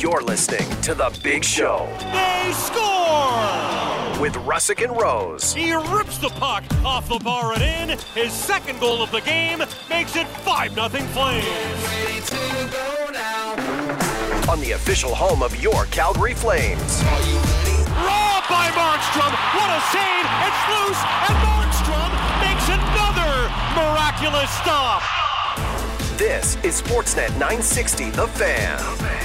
You're listening to The Big Show. They score! With Russick and Rose. He rips the puck off the bar and in. His second goal of the game makes it 5-0 Flames. Ready to go now. On the official home of your Calgary Flames. Are you ready? Robbed by Markstrom. What a save. It's loose. And Markstrom makes another miraculous stop. This is Sportsnet 960, The Fan.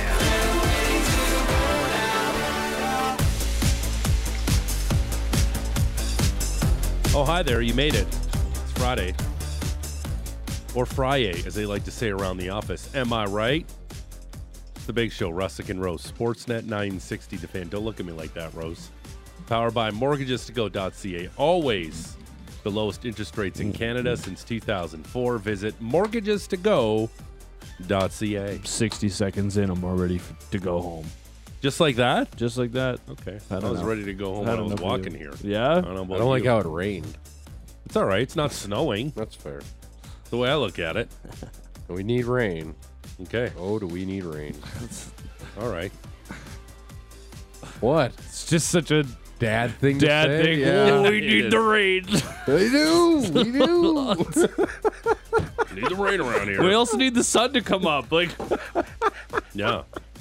Oh, hi there. You made it. It's Friday. Or Friday, as they like to say around the office. Am I right? It's The Big Show, Russick and Rose. Sportsnet 960, The Fan. Don't look at me like that, Rose. Powered by mortgagestogo.ca. Always the lowest interest rates in Canada since 2004. Visit mortgagestogo.ca. 60 seconds in, I'm all ready to go home. Just like that? Just like that. Okay. I I don't was know. ready to go home I when I don't was know for walking you. here. Yeah? I don't know about I don't like you. how it rained. It's all right. It's not snowing. That's fair. The way I look at it. We need rain. Okay. Oh, do we need rain? All right. What? It's just such a Dad thing dad to say? thing. Yeah. Oh, we It need is. the rain. We do. We do. Need the rain around here. We also need the sun to come up. Like, Yeah.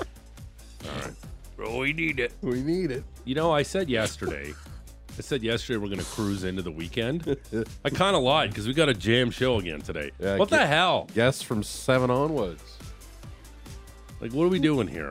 bro, we need it. We need it. You know, I said yesterday we're going to cruise into the weekend. I kind of lied because we got a jam show again today. Yeah, What the hell? Guess from 7 onwards. Like, what are we doing here?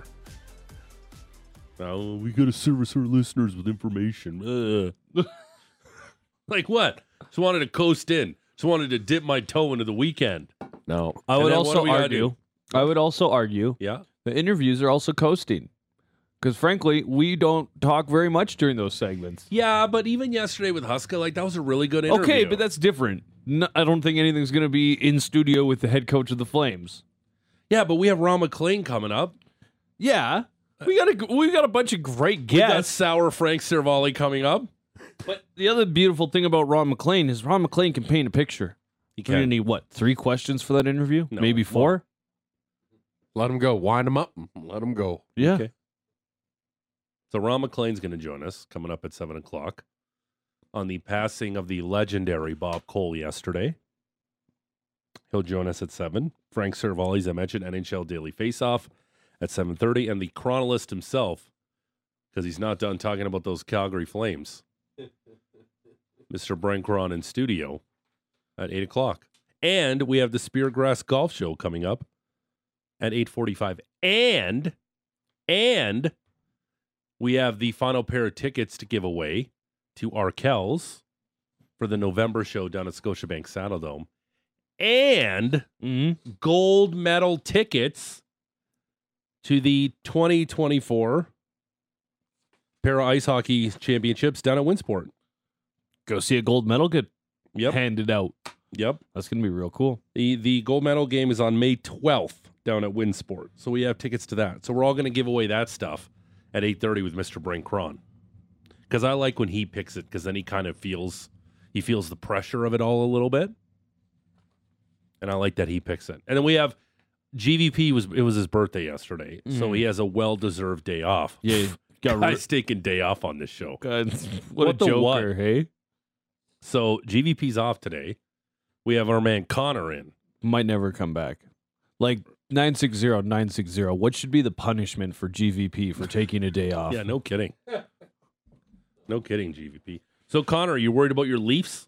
Oh, we got to service our listeners with information. Like what? Just wanted to coast in. Just wanted to dip my toe into the weekend. No. I And would then what also do we gotta argue. do? I would also argue Yeah? the interviews are also coasting. Because frankly, we don't talk very much during those segments. Yeah, but even yesterday with Huska, like, that was a really good interview. Okay, but that's different. I don't think anything's going to be in studio with the head coach of the Flames. Yeah, but we have Ron McLean coming up. Yeah, we got a bunch of great We got guests. Sour Frank Cervalli coming up. But the other beautiful thing about Ron McLean is Ron McLean can paint a picture. He We're gonna need what, 3 questions for that interview? No, Maybe 4. Let him go. Wind him up. Let him go. Yeah. Okay. So Ron McLean's going to join us coming up at 7 o'clock on the passing of the legendary Bob Cole yesterday. He'll join us at 7. Frank Cervalli, as I mentioned, NHL Daily Faceoff at 7:30. And the chronologist himself, because he's not done talking about those Calgary Flames, Mr. Brent Cron in studio at 8 o'clock. And we have the Speargrass Golf Show coming up at 8:45. And we have the final pair of tickets to give away to Arkells for the November show down at Scotiabank Saddledome. And gold medal tickets to the 2024 Para Ice Hockey Championships down at Winsport. Go see a gold medal get Yep. handed out. Yep. That's going to be real cool. The gold medal game is on May 12th down at Winsport. So we have tickets to that. So we're all going to give away that stuff at 8:30 with Mr. Brent Cron. Because I like when he picks it, because then he kind of feels the pressure of it all a little bit. And I like that he picks it. And then we have GVP, it was his birthday yesterday. So he has a well-deserved day off. Yeah, got Guy's taking day off on this show. what What a the joker, what? hey? So GVP's off today. We have our man Connor in. Might never come back. Like 960. What should be the punishment for GVP for taking a day off? Yeah, no kidding. No kidding, GVP. So, Connor, are you worried about your Leafs?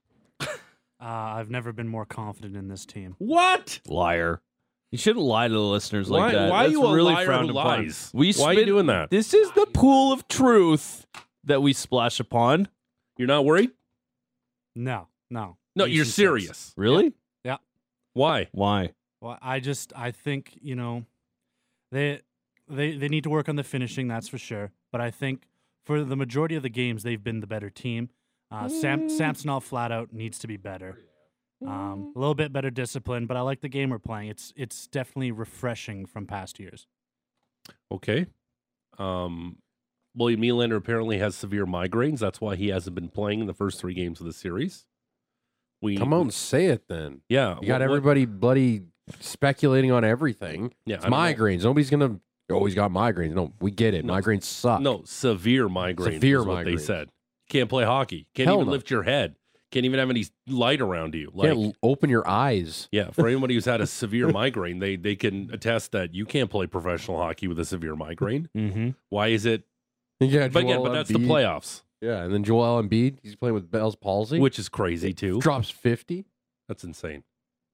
I've never been more confident in this team. What? Liar. You shouldn't lie to the listeners like that. Why are That's you a really liar frowned who upon. lies? We Why are you spit- doing that? This is the pool of truth that we splash upon. You're not worried? No. No, Leafs you're and Six. serious. Really? Yeah. Why? Why? Well, I think, they need to work on the finishing, that's for sure. But I think for the majority of the games, they've been the better team. Samsonov flat out needs to be better. A little bit better discipline, but I like the game we're playing. It's definitely refreshing from past years. Okay. William Nylander apparently has severe migraines. That's why he hasn't been playing in the first 3 games of the series. Come on, say it then. Yeah. You got everybody bloody speculating on everything. Yeah, It's I don't know. migraines. Nobody's going to Oh, he's got migraines. No, we get it. No. Migraines suck. No, severe migraines. Severe is what they migraines. said. Can't play hockey. Can't Hell even no. lift your head. Can't even have any light around you. Can't open your eyes. Yeah, for anybody who's had a severe migraine, they can attest that you can't play professional hockey with a severe migraine. Mm-hmm. Why is it? Yeah, But again, but that's the playoffs, Yeah, and then Joel Embiid, he's playing with Bell's palsy, which is crazy too. drops 50. That's insane.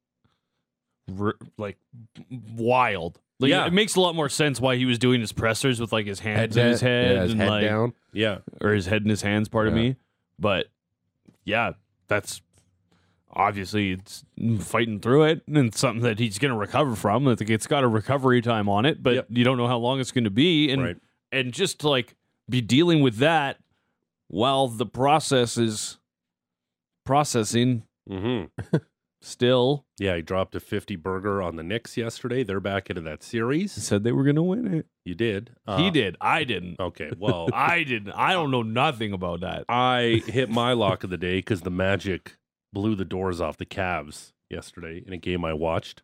Like wild. Like, Yeah. it makes a lot more sense why he was doing his pressers with like his hands in down- his head, yeah, his and head like, down. Yeah, or his head in his hands. Pardon Yeah. me, but yeah, that's obviously it's fighting through it, and it's something that he's going to recover from. I think it's got a recovery time on it, but Yep. you don't know how long it's going to be, and Right. and just to like be dealing with that while the process is processing mm-hmm. still. Yeah, he dropped a 50 burger on the Knicks yesterday. They're back into that series. Said they were going to win it. You did. He did. I didn't. Okay, well, I didn't. I don't know nothing about that. I hit my lock of the day because the Magic blew the doors off the Cavs yesterday in a game I watched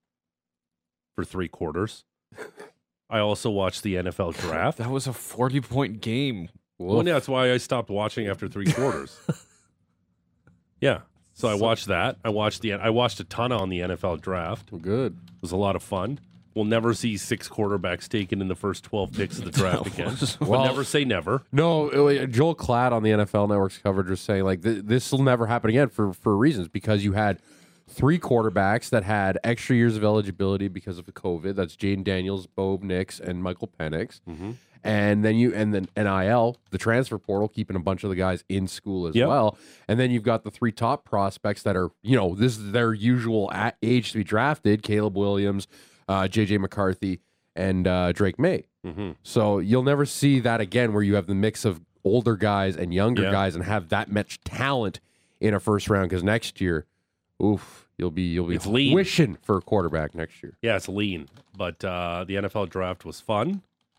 for 3 quarters. I also watched the NFL draft. That was a 40-point game. Well, yeah, that's why I stopped watching after 3 quarters. Yeah, so I watched that. I watched a ton on the NFL draft. It Good. was a lot of fun. We'll never see 6 quarterbacks taken in the first 12 picks of the draft again. But Well- never say never. No, Joel Klatt on the NFL Network's coverage was saying like this will never happen again for reasons because you had 3 quarterbacks that had extra years of eligibility because of the COVID. That's Jaden Daniels, Bo Nix, and Michael Penix. Mm-hmm. And then NIL, the transfer portal, keeping a bunch of the guys in school as Yep. well. And then you've got the 3 top prospects that are, this is their usual age to be drafted: Caleb Williams, JJ McCarthy, and Drake May. Mm-hmm. So you'll never see that again where you have the mix of older guys and younger Yeah. guys and have that much talent in a first round because next year, you'll be It's lean. wishing for a quarterback next year. Yeah, it's lean. But the NFL draft was fun.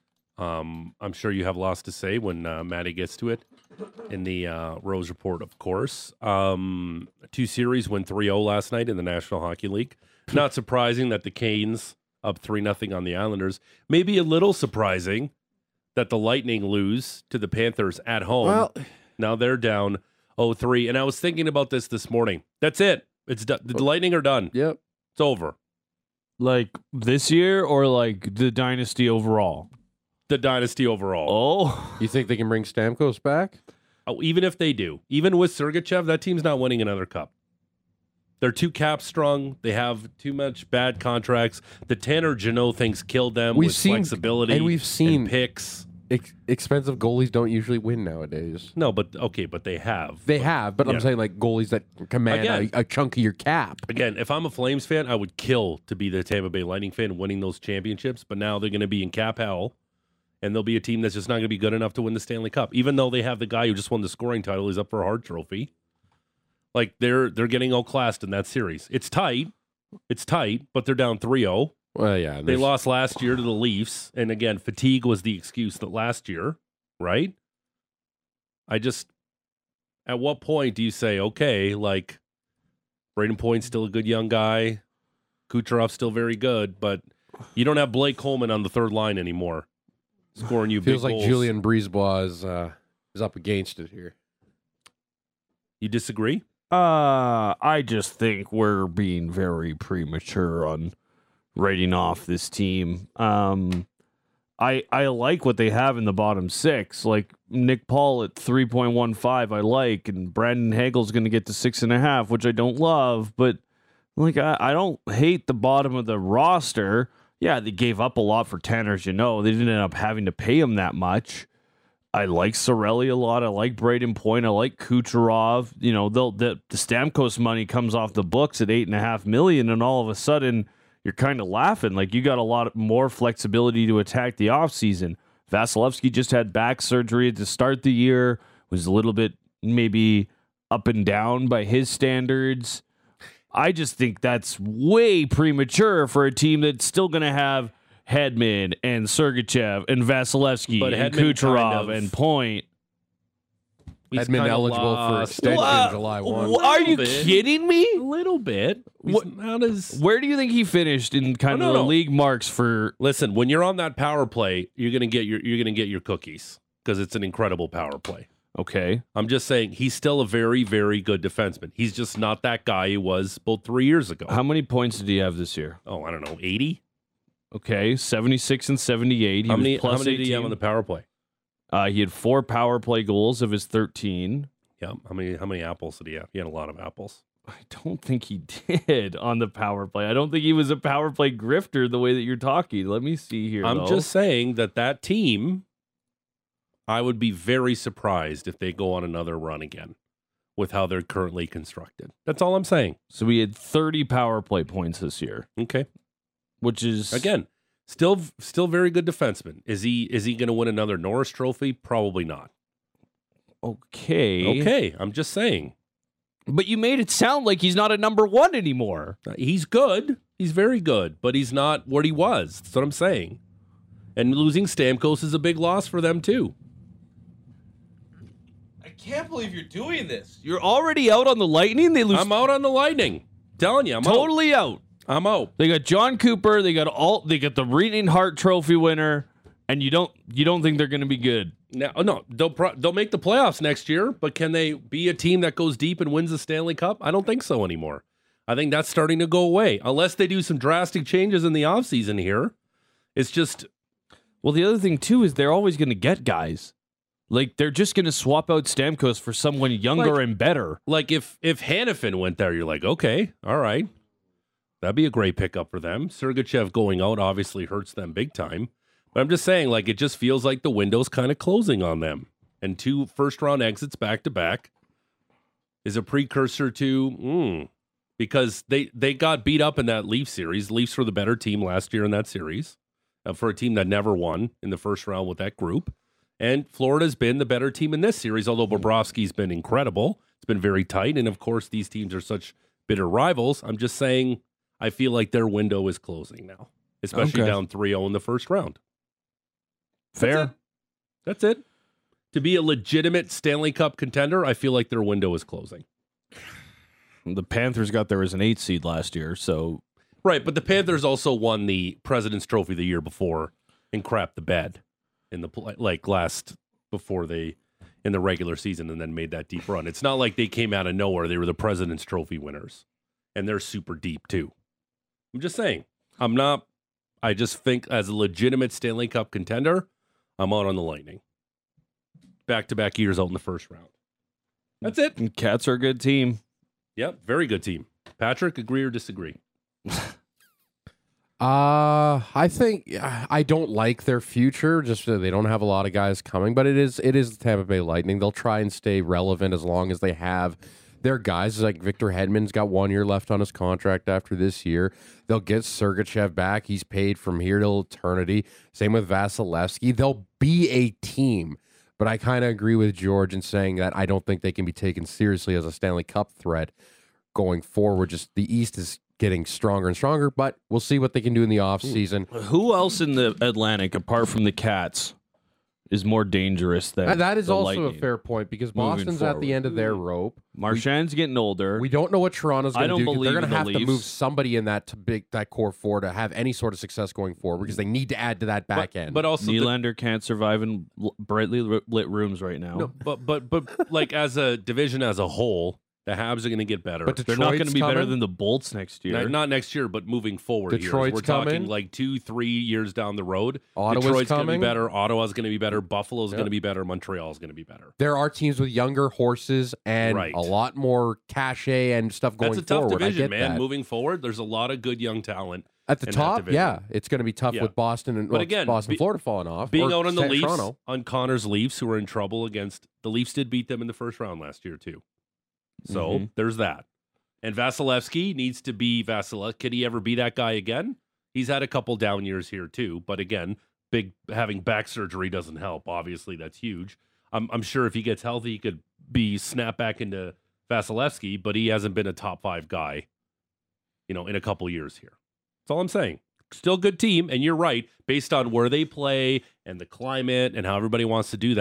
I'm sure you have lots to say when Matty gets to it in the Rose Report, of course. 2 series went 3-0 last night in the National Hockey League. Not surprising that the Canes up 3-0 on the Islanders. Maybe a little surprising that the Lightning lose to the Panthers at home. Well- Now they're down 0-3. And I was thinking about this morning. That's it. It's done. The Lightning are done. Yep. It's over. Like this year or like the dynasty overall? The dynasty overall. Oh, You think they can bring Stamkos back? Oh, even if they do, even with Sergachev, that team's not winning another cup. They're too cap strung. They have too much bad contracts. The Tanner Jeannot thing's killed them We've with seen- flexibility and we've seen- and picks. Expensive goalies don't usually win nowadays. No, but they have. They have, but Yeah. I'm saying like goalies that command Again. a chunk of your cap. Again, if I'm a Flames fan, I would kill to be the Tampa Bay Lightning fan winning those championships. But now they're going to be in cap hell, and they'll be a team that's just not going to be good enough to win the Stanley Cup. Even though they have the guy who just won the scoring title, he's up for a Hart Trophy. Like they're getting outclassed in that series. It's tight, but they're down 3-0. Well, yeah, They lost last year to the Leafs, and again, fatigue was the excuse that last year, right? At what point do you say, okay, like Braden Point's still a good young guy, Kucherov's still very good, but you don't have Blake Coleman on the third line anymore, scoring you Feels big like goals. Julian Brisebois is up against it here. You disagree? I just think we're being very premature on writing off this team. I like what they have in the bottom 6. Like Nick Paul at 3.15, I like, and Brandon Hagel's going to get to 6.5, which I don't love, but like I don't hate the bottom of the roster. Yeah, they gave up a lot for Tanner Jeannot. They didn't end up having to pay him that much. I like Sorelli a lot. I like Braden Point. I like Kucherov. You know, the Stamkos money comes off the books at $8.5 million, and all of a sudden you're kind of laughing. Like you got a lot more flexibility to attack the offseason. Vasilevsky just had back surgery to start the year. Was a little bit maybe up and down by his standards. I just think that's way premature for a team that's still going to have Hedman and Sergachev and Vasilevsky But and Hedman Kucherov kind of- and Point. He's Edmund kinda eligible for lost. extension What? July 1. Are you bit. kidding me? A little bit. He's What- not as. Where do you think he finished in kind Oh, of no, the no. league marks for? Listen, when you're on that power play, you're gonna get your cookies because it's an incredible power play. Okay, I'm just saying he's still a very, very good defenseman. He's just not that guy he was about 3 years ago. how many points did he have this year? Oh, I don't know, 80. Okay, 76 and 78. He How was many? plus How many 18. did he have on the power play? He had 4 power play goals of his 13. Yeah. How many apples did he have? He had a lot of apples. I don't think he did on the power play. I don't think he was a power play grifter the way that you're talking. Let me see here. I'm though. just saying that team, I would be very surprised if they go on another run again with how they're currently constructed. That's all I'm saying. So we had 30 power play points this year, Okay. which is Again, still very good defenseman. Is he going to win another Norris Trophy? Probably not. okay. Okay. I'm just saying. But you made it sound like he's not a number 1 anymore. He's good. He's very good, but he's not what he was. That's what I'm saying. And losing Stamkos is a big loss for them too. I can't believe you're doing this. You're already out on the Lightning. They lose I'm out on the Lightning. Telling you, I'm totally out. out. I'm out. They got John Cooper. They got the Reading Hart Trophy winner, and you don't think they're going to be good. No, they'll make the playoffs next year, but can they be a team that goes deep and wins the Stanley Cup? I don't think so anymore. I think that's starting to go away unless they do some drastic changes in the offseason here. It's just Well, the other thing too is they're always going to get guys. Like they're just going to swap out Stamkos for someone younger Like- and better. like if Hannafin went there, you're like, okay, all right. That'd be a great pickup for them. Sergachev going out obviously hurts them big time. But I'm just saying, like, it just feels like the window's kind of closing on them. And 2 first-round exits back-to-back is a precursor to, because they got beat up in that Leafs series. Leafs were the better team last year in that series for a team that never won in the first round with that group. And Florida's been the better team in this series, although Bobrovsky's been incredible. It's been very tight. And, of course, these teams are such bitter rivals. I'm just saying I feel like their window is closing now, especially Okay. down 3-0 in the first round. Fair. That's it. To be a legitimate Stanley Cup contender, I feel like their window is closing. The Panthers got there as an 8 seed last year, so Right, but the Panthers also won the President's Trophy the year before and crapped the bed in the before they in the regular season and then made that deep run. It's not like they came out of nowhere. They were the President's Trophy winners, and they're super deep too. I'm just saying. I just think as a legitimate Stanley Cup contender, I'm out on the Lightning. Back-to-back years out in the first round. That's it. Cats are a good team. Yep, very good team. Patrick, agree or disagree? I think I don't like their future. Just they don't have a lot of guys coming, but it is the Tampa Bay Lightning. They'll try and stay relevant as long as they have their guys. Like Victor Hedman's got 1 year left on his contract after this year. They'll get Sergachev back. He's paid from here till eternity. Same with Vasilevsky. They'll be a team. But I kind of agree with George in saying that I don't think they can be taken seriously as a Stanley Cup threat going forward. Just the East is getting stronger and stronger, but we'll see what they can do in the offseason. Who else in the Atlantic, apart from the Cats, is more dangerous than That is the also Lightning? a fair point because Moving Boston's at the forward. end of their rope. Marchand's getting older. We don't know what Toronto's I going to don't do. 'Cause They're believe going to in the have to move Leafs. somebody in that core four to have any sort of success going forward because they need to add to that back end. But also, Nylander can't survive in brightly lit rooms right now. no, but like as a division as a whole, the Habs are going to get better. But They're not going to Detroit's be better coming. than the Bolts next year. Not next year, but moving forward. Detroit's We're talking coming. like 2-3 years down the road. Ottawa's Detroit's going to be coming. better. Ottawa's going to be better. Buffalo's Yep. going to be better. Montreal's going to be better. There are teams with younger horses and Right. a lot more cachet and stuff going That's a tough forward. I division, get man. that. Moving forward, there's a lot of good young talent. At the in that top, division. yeah, it's going to be tough Yeah. with Boston and But again, Boston, Florida falling off. Being or out on the Leafs, Toronto. on Connor's Leafs, who are in trouble against the Leafs, did beat them in the first round last year too. So Mm-hmm. there's that. And Vasilevsky needs to be Vasilevsky. Could he ever be that guy again? He's had a couple down years here too. But again, having back surgery doesn't help. Obviously, that's huge. I'm sure if he gets healthy, he could be snapped back into Vasilevsky. But he hasn't been a top 5 guy, in a couple years here. That's all I'm saying. Still good team, and you're right. Based on where they play and the climate and how everybody wants to do that,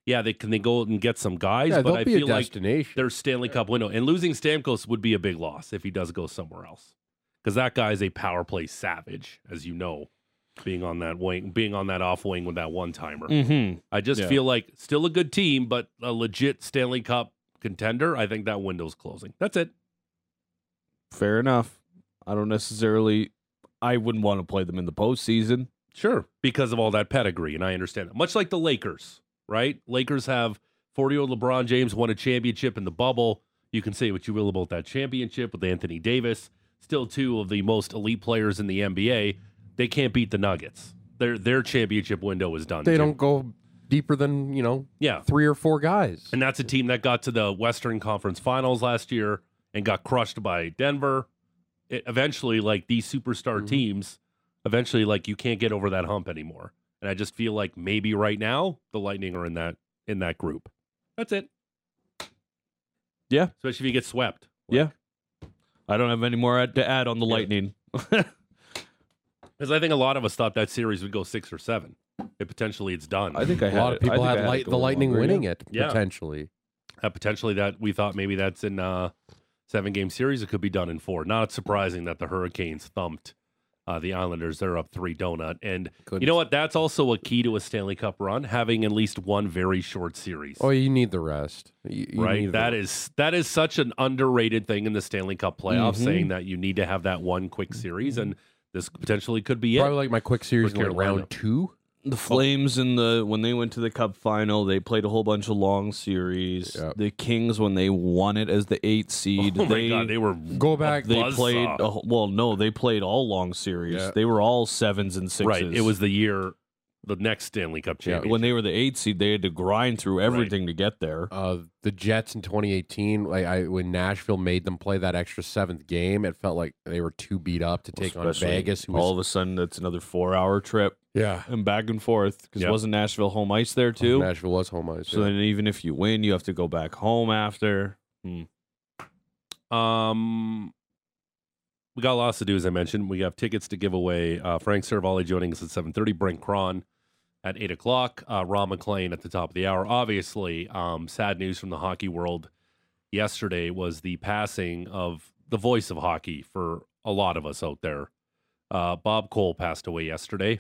yeah, they go and get some guys, Yeah, but they'll I be a feel like destination. their Stanley Cup window. And losing Stamkos would be a big loss if he does go somewhere else. Because that guy is a power play savage, as you know, being on that wing, being on that off wing with that one-timer. Mm-hmm. I just feel like still a good team, but a legit Stanley Cup contender. I think that window's closing. That's it. Fair enough. I wouldn't want to play them in the postseason. Sure, because of all that pedigree, and I understand that. Much like the Lakers, right? Lakers have 40-year-old LeBron James won a championship in the bubble. You can say what you will about that championship with Anthony Davis. Still two of the most elite players in the NBA. They can't beat the Nuggets. Their championship window is done. They too. don't go deeper than, 3 or 4 guys. And that's a team that got to the Western Conference Finals last year and got crushed by Denver. Eventually, like these superstar teams, eventually, like you can't get over that hump anymore. And I just feel like maybe right now the Lightning are in that group. That's it. Yeah. Especially if you get swept. Yeah. I don't have any more to add on the Lightning. Because I think a lot of us thought that series would go 6 or 7. Potentially it's done. I think A lot of people had the Lightning winning it, Yeah. potentially. Potentially that we thought maybe that's in 7-game series. It could be done in 4. Not surprising that the Hurricanes thumped the Islanders. They're up 3 donut. And you know what? That's also a key to a Stanley Cup run, having at least one very short series. Oh, you need the rest. You right? need That is such an underrated thing in the Stanley Cup playoffs, saying that you need to have that one quick series, and this potentially could be probably it. like my quick series For in like Carolina. round 2. The Flames when they went to the Cup final, they played a whole bunch of long series. Yeah. The Kings, when they won it as the 8th seed, Oh my God, they were Go back. they buzzsaw. played. They played all long series. Yeah. They were all 7s and 6s. right. It was the next Stanley Cup championship. when they were the 8th seed. They had to grind through everything to get there. The Jets in 2018, when Nashville made them play that extra 7th game, it felt like they were too beat up to take on Especially Vegas. Who all was, of a sudden, that's another 4-hour trip yeah, and back and forth because Yep. wasn't Nashville home ice there too? Nashville was home ice. So yeah. then, even if you win, you have to go back home after. We got lots to do, as I mentioned. We have tickets to give away. Frank Cervalli joining us at 7:30. Brent Cron at 8 o'clock. Ron McLean at the top of the hour. Obviously, sad news from the hockey world yesterday was the passing of the voice of hockey for a lot of us out there. Bob Cole passed away yesterday.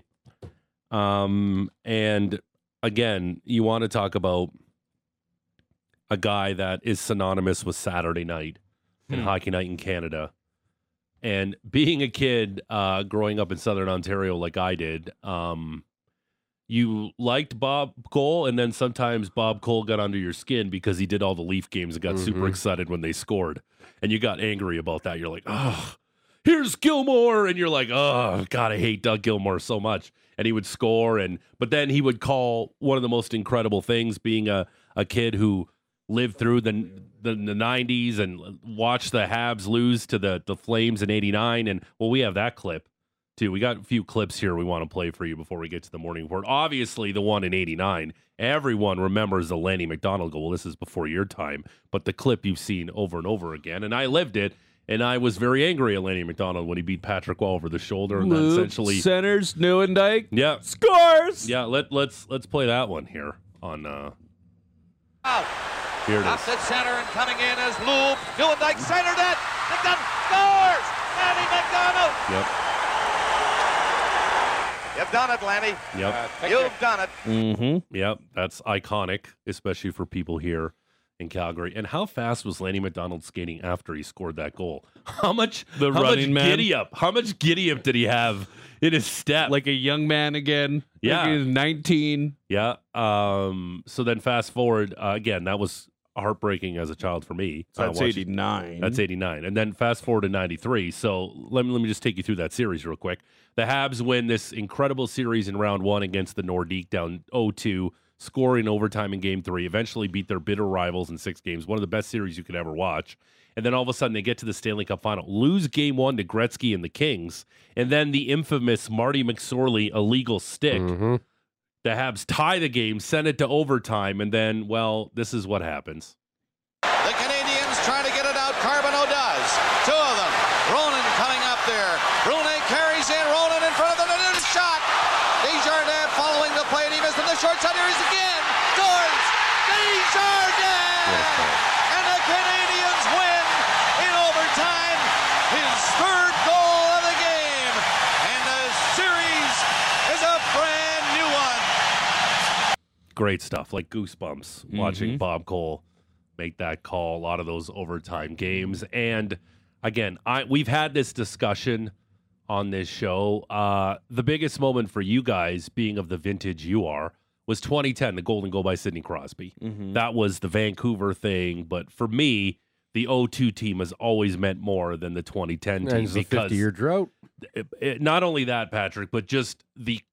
And again, you want to talk about a guy that is synonymous with Saturday night and Hockey Night in Canada. And being a kid growing up in Southern Ontario like I did, you liked Bob Cole, and then sometimes Bob Cole got under your skin because he did all the Leaf games and got super excited when they scored. And you got angry about that. You're like, oh, here's Gilmore. And you're like, oh, God, I hate Doug Gilmore so much. And he would score. But then he would call one of the most incredible things, being a kid who lived through the 90s and watched the Habs lose to the Flames in 89. And, well, we have that clip, too. We got a few clips here we want to play for you before we get to the morning report. Obviously, the one in 89. Everyone remembers the Lanny McDonald goal. Well, this is before your time. But the clip you've seen over and over again. And I lived it. And I was very angry at Lanny McDonald when he beat Patrick Wall over the shoulder. And then essentially, centers, Neuendijk, yeah, scores. yeah. Let's play that one here on. Here it Up is. at center and coming in as Lube. Neuendijk centered it. McDonald scores. Lanny McDonald. Yep. You've done it, Lanny. Yep. You've done it. Mm-hmm. Yep. That's iconic, especially for people here in Calgary. And how fast was Lanny McDonald skating after he scored that goal? How much running man. giddy up? How much giddy up did he have in his step? Like a young man again. Yeah. Like he was 19. Yeah. So then fast forward again. That was heartbreaking as a child for me. So that's watching- 89. That's 89. And then fast forward to 93. So let me just take you through that series real quick. The Habs win this incredible series in round 1 against the Nordique, down 0-2, score in overtime in game 3, eventually beat their bitter rivals in 6 games. One of the best series you could ever watch. And then all of a sudden they get to the Stanley Cup final, lose game 1 to Gretzky and the Kings, and then the infamous Marty McSorley illegal stick. Mm-hmm. The Habs tie the game, send it to overtime, and then, well, this is what happens. The Canadians trying to get it out. Carbonneau does. 2 of them. Ronan coming up there. Brunet carries in. Ronan in front of the net. Shot. Desjardins following the play, and he missed in the short side. Here he is again. Scores! Desjardins! And the Canadians win in overtime. His third goal of the game. And the series is a brand new one. Great stuff, like goosebumps watching Bob Cole make that call. A lot of those overtime games, and again, we've had this discussion on this show. The biggest moment for you guys, being of the vintage you are, was 2010, the golden goal by Sidney Crosby. That was the Vancouver thing, but for me, the 0-2 team has always meant more than the 2010 team It's a because 50-year drought. not only that, Patrick, but just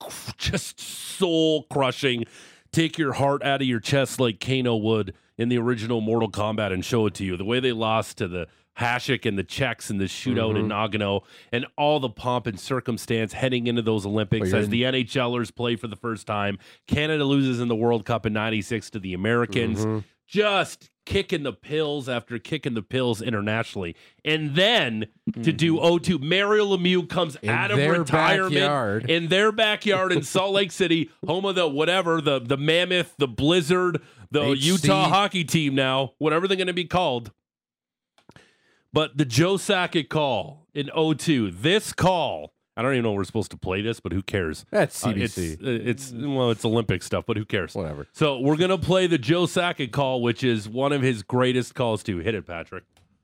soul crushing. Take your heart out of your chest like Kano would in the original Mortal Kombat and show it to you. The way they lost to the Hasek and the Czechs in the shootout in Nagano, and all the pomp and circumstance heading into those Olympics as the NHLers play for the first time. Canada loses in the World Cup in '96 to the Americans. Just kicking the pills after kicking the pills internationally. And then to do 0-2, Mario Lemieux comes out of retirement in their backyard in Salt Lake City, home of the whatever, the Mammoth, the Blizzard, the HC. Utah hockey team now, whatever they're going to be called. But the Joe Sakic call in 0-2, this call, I don't even know if we're supposed to play this, but who cares? That's CBC. It's Olympic stuff, but who cares? Whatever. So we're going to play the Joe Sakic call, which is one of his greatest calls too. Hit it, Patrick.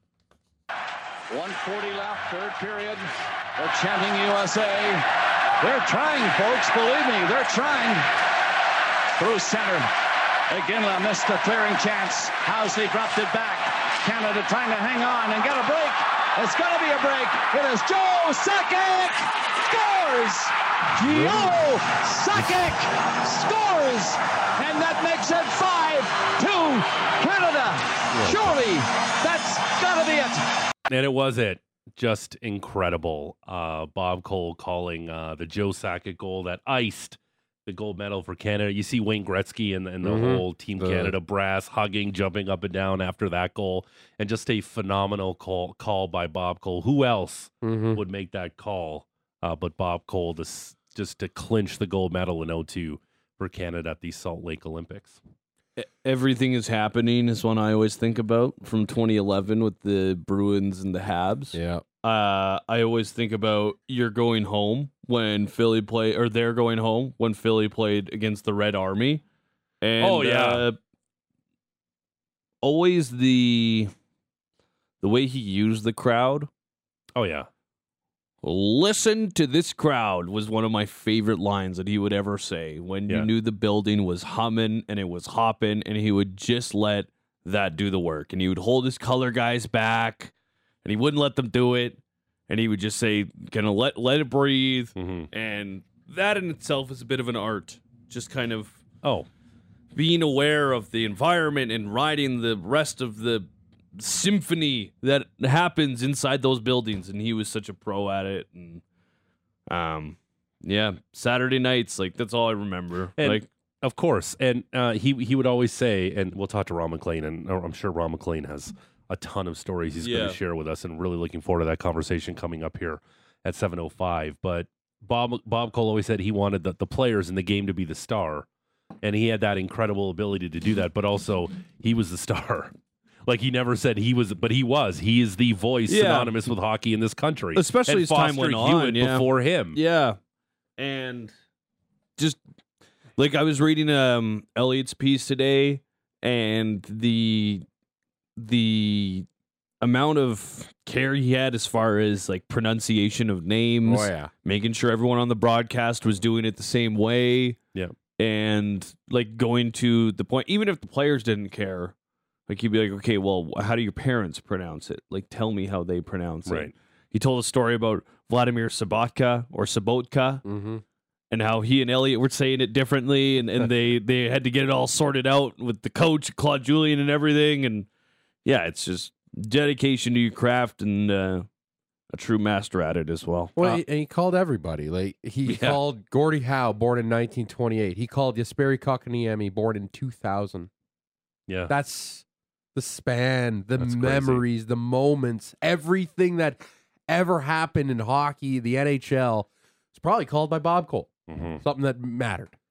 1:40 left, third period. They're chanting USA. They're trying, folks. Believe me, they're trying. Through center. Iginla missed a clearing chance. Housley dropped it back. Canada trying to hang on and get a break. It's going to be a break. It is Joe Sakic scores. Joe Sakic scores. And that makes it 5-2 Canada. Surely that's got to be it. And it was it. Just incredible. Bob Cole calling the Joe Sakic goal that iced the gold medal for Canada. You see Wayne Gretzky and the whole Team Canada brass hugging, jumping up and down after that goal. And just a phenomenal call by Bob Cole. Who else would make that call but Bob Cole just to clinch the gold medal in 0-2 for Canada at the Salt Lake Olympics? Everything is happening is one I always think about from 2011 with the Bruins and the Habs. Yeah. I always think about you're going home when Philly play, or they're going home when Philly played against the Red Army. And always the way he used the crowd. Oh yeah. Listen to this crowd was one of my favorite lines that he would ever say when you knew the building was humming and it was hopping, and he would just let that do the work. And he would hold his color guys back and he wouldn't let them do it. And he would just say, kind of let it breathe. And that in itself is a bit of an art. Just kind of being aware of the environment and riding the rest of the symphony that happens inside those buildings. And he was such a pro at it. And Saturday nights, like, that's all I remember. And like, of course. And he would always say, and we'll talk to Ron McLean, and I'm sure Ron McLean has a ton of stories he's going to share with us, and really looking forward to that conversation coming up here at 7:05. But Bob Cole always said he wanted the players in the game to be the star, and he had that incredible ability to do that, but also he was the star. Like, he never said he was, but he was. He is the voice synonymous with hockey in this country. Especially as time went on. Before him. Yeah. And just, like, I was reading Elliot's piece today, and the amount of care he had as far as, like, pronunciation of names, making sure everyone on the broadcast was doing it the same way, and, like, going to the point, even if the players didn't care, like, he'd be like, okay, well, how do your parents pronounce it? Like, tell me how they pronounce it. He told a story about Vladimir Sobotka or Sobotka, and how he and Elliot were saying it differently, and they had to get it all sorted out with the coach, Claude Julien, and everything. And yeah, it's just dedication to your craft, and a true master at it as well. Well, and he called everybody. Like, he called Gordie Howe, born in 1928. He called Jesperi Kotkaniemi, born in 2000. Yeah. That's the span, the memories, the moments, everything that ever happened in hockey, the NHL, is probably called by Bob Cole. Something that mattered.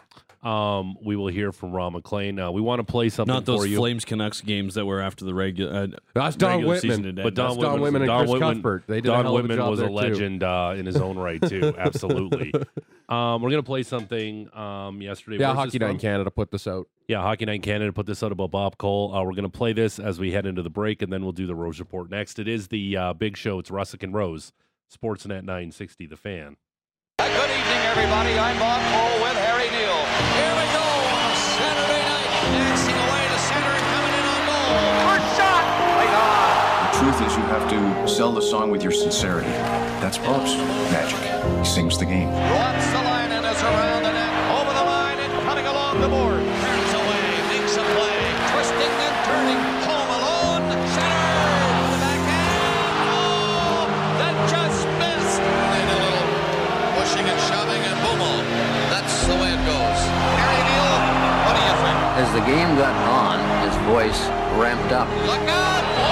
we will hear from Ron McLean. We want to play something Not those for you. Flames Canucks games that were after the regular. That's Don regular Whitman. season today. But Don Whitman and Chris Cuthbert. They did a Don hell of a Whitman job was a there, too. legend in his own right too. Absolutely. We're gonna play something yesterday. Yeah, Where's Hockey this Night from? in Canada put this out. Yeah, Hockey Night in Canada put this out about Bob Cole. We're going to play this as we head into the break, and then we'll do the Rose Report next. It is the big show. It's Russick and Rose, Sportsnet 960, The Fan. Good evening, everybody. I'm Bob Cole with Harry Neal. Here we go on a Saturday night. Dancing away to center and coming in on goal. First shot. Right on. The truth is you have to sell the song with your sincerity. That's Bob's magic. He sings the game. Drops the line and is around the net. Over the line and coming along the board. Turns away, makes a play. Twisting and turning. Home alone. Center. To the backhand. Oh, that just missed. And a little pushing and shoving and boom. That's the way it goes. Harry Neal, what do you think? As the game got on, his voice ramped up. Look out! Oh,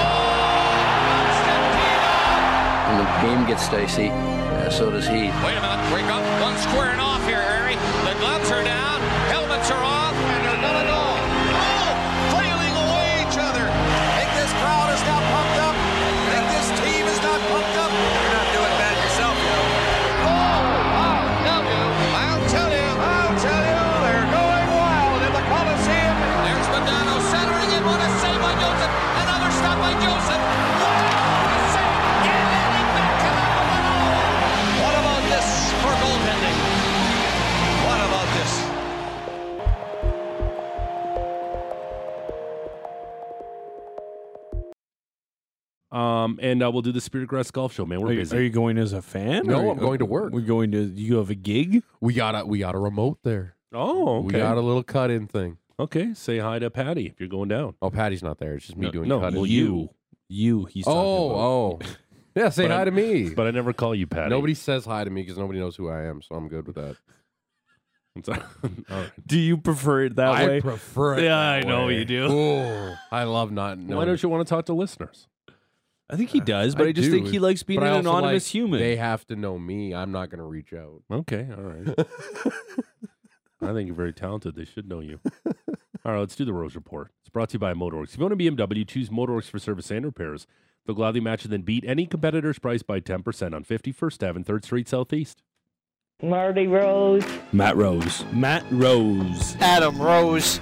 Constantino! When the game gets dicey, so does he. Wait a minute, wake up. One squaring off here, Harry. The gloves are down, helmets are off, and they're gonna go. Oh, flailing away each other. Think this crowd is not pumped up? Think this team is not pumped up? You're not doing bad yourself, you know. Oh, I'll tell you, they're going wild in the Coliseum. There's Modano centering it. What a save by Joseph. Another stop by Joseph. What a save. Getting back to number one. What about this for goaltending? What about this? And we'll do the Spirit Grass Golf Show, man. We're busy. Are you going as a fan? No, or- I'm going to work. We're going to. You have a gig? We got a remote there. Oh, okay. We got a little cut-in thing. Okay, say hi to Patty if you're going down. Oh, Patty's not there. It's just me doing no, cut-in. well, you. He's talking about. Oh. Yeah, say But hi I- to me. But I never call you Patty. Nobody says hi to me because nobody knows who I am, so I'm good with that. All right. Do you prefer it that way? I prefer it. Yeah, that I know way. you do. Oh, I love not knowing. Why don't you want to talk to listeners? I think he does, but I just do, think he likes being but I an also anonymous like human. They have to know me. I'm not going to reach out. Okay, all right. I think you're very talented. They should know you. All right, let's do the Rose Report. It's brought to you by Motorworks. If you own a BMW, choose Motorworks for service and repairs. They'll gladly match and then beat any competitor's price by 10% on 51st Ave and 3rd Street Southeast. Marty Rose. Matt Rose. Adam Rose.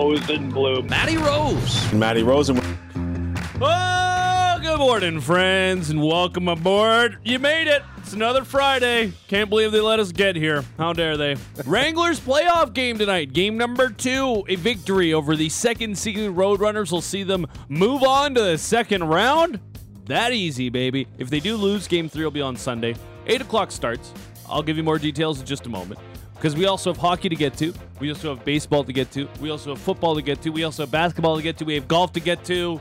Oh, good morning, friends, and welcome aboard. You made it. It's another Friday. Can't believe they let us get here. How dare they? Wranglers playoff game tonight. Game number 2. A victory over the second-seeded Roadrunners will see them move on to the second round. That easy, baby. If they do lose, game 3 will be on Sunday. 8 o'clock starts. I'll give you more details in just a moment. Because we also have hockey to get to. We also have baseball to get to. We also have football to get to. We also have basketball to get to. We have golf to get to.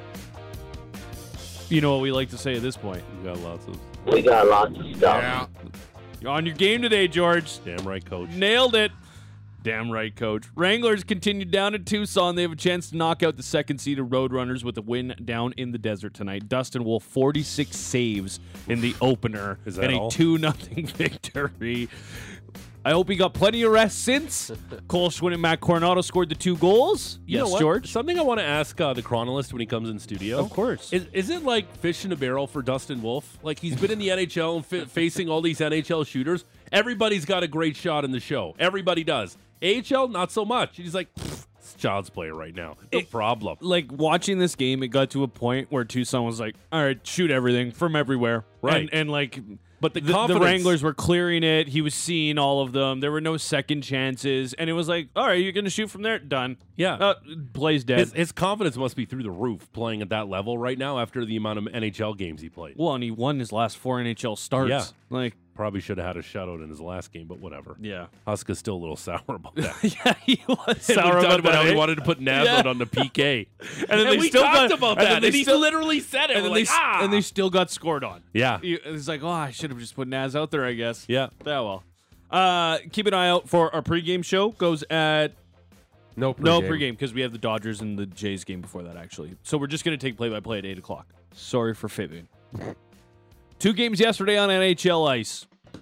You know what we like to say at this point. We got lots of... We got lots of stuff. Yeah. You're on your game today, George. Damn right, Coach. Nailed it. Damn right, Coach. Wranglers continued down at Tucson. They have a chance to knock out the second-seeded Roadrunners with a win down in the desert tonight. Dustin Wolf, 46 saves in the opener. Is that and a all? 2-0 victory. I hope he got plenty of rest since. Cole Schwinn and Matt Coronado scored the 2 goals. You know Yes, what? George? Something I want to ask the chronolist when he comes in studio. Of course. Is it like fish in a barrel for Dustin Wolf? Like he's been in the NHL and facing all these NHL shooters. Everybody's got a great shot in the show. Everybody does. AHL, not so much. He's like, it's child's play right now. No problem. Like, watching this game, it got to a point where Tucson was like, all right, shoot everything from everywhere. Right. And like... But the The confidence... Wranglers were clearing it. He was seeing all of them. There were no second chances. And it was like, all right, you're going to shoot from there? Done. Yeah. Play's dead. His confidence must be through the roof playing at that level right now after the amount of NHL games he played. Well, and he won his last 4 NHL starts. Yeah. Like, Probably should have had a shutout in his last game, but whatever. yeah. Huska's still a little sour about that. Yeah, he was And we sour talked about about how that. he wanted to put Naz Yeah. out on the PK. And then they we still talked got, about and that. then they And he still, literally said it. and then We're they, like, and they still got scored on. Yeah. It's like, oh, I should have just put Naz out there, I guess. Yeah. Yeah, well. Keep an eye out for our pregame show. Goes at No pregame. No pregame because we have the Dodgers and the Jays game before that, actually. So we're just going to take play-by-play at 8 o'clock. Sorry for fibbing. 2 games yesterday on NHL ice.